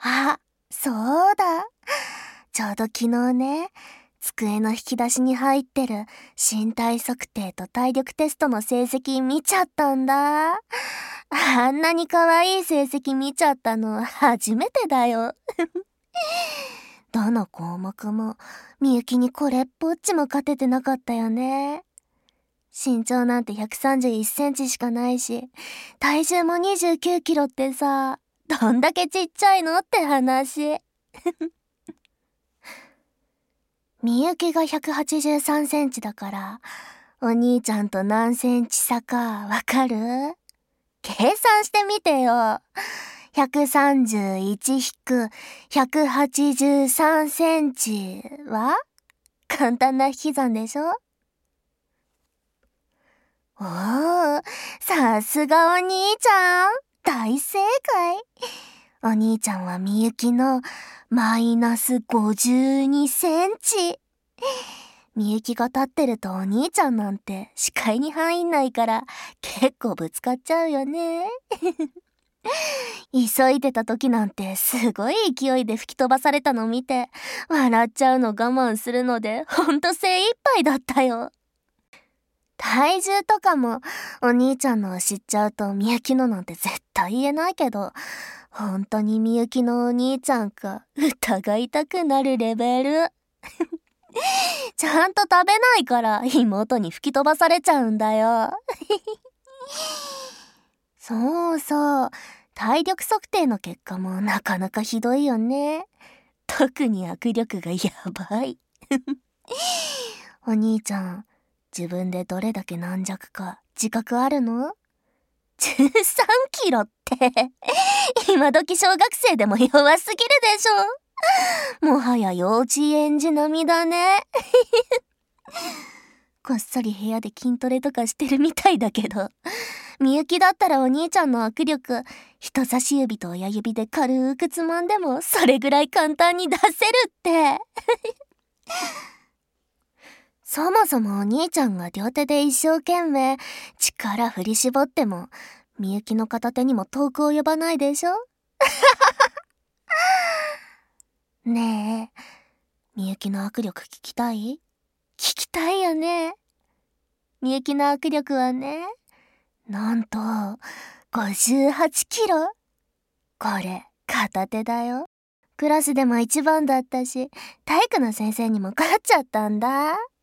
あ、そうだ。ちょうど昨日ね、机の引き出しに入ってる身体測定と体力テストの成績見ちゃったんだ。あんなに可愛い成績見ちゃったの初めてだよ。どの項目もみゆきにこれっぽっちも勝ててなかったよね。身長なんて131センチしかないし、体重も29キロってさ、どんだけちっちゃいのって話。みゆきが183センチだから、お兄ちゃんと何センチ差かわかる？計算してみてよ。131-183センチは簡単な引き算でしょ？おー、さすがお兄ちゃん。大正解。お兄ちゃんはみゆきのマイナス52センチ。みゆきが立ってるとお兄ちゃんなんて視界に入んないから結構ぶつかっちゃうよね。急いでた時なんてすごい勢いで吹き飛ばされたの見て笑っちゃうの我慢するのでほんと精一杯だったよ。体重とかもお兄ちゃんのを知っちゃうとみゆきのなんて絶対言えないけど、本当にみゆきのお兄ちゃんか疑いたくなるレベル。ちゃんと食べないから妹に吹き飛ばされちゃうんだよ。そうそう、体力測定の結果もなかなかひどいよね。特に握力がやばい。お兄ちゃん、自分でどれだけ軟弱か自覚あるの？13キロって今時小学生でも弱すぎるでしょ。もはや幼稚園児並みだね。こっそり部屋で筋トレとかしてるみたいだけど、みゆきだったらお兄ちゃんの握力人差し指と親指で軽くつまんでもそれぐらい簡単に出せるって。そもそもお兄ちゃんが両手で一生懸命力振り絞ってもみゆきの片手にも遠く及ばないでしょ。ねえ、みゆきの握力聞きたい？聞きたいよね。みゆきの握力はね、なんと58キロ。これ片手だよ。クラスでも一番だったし、体育の先生にも勝っちゃったんだ。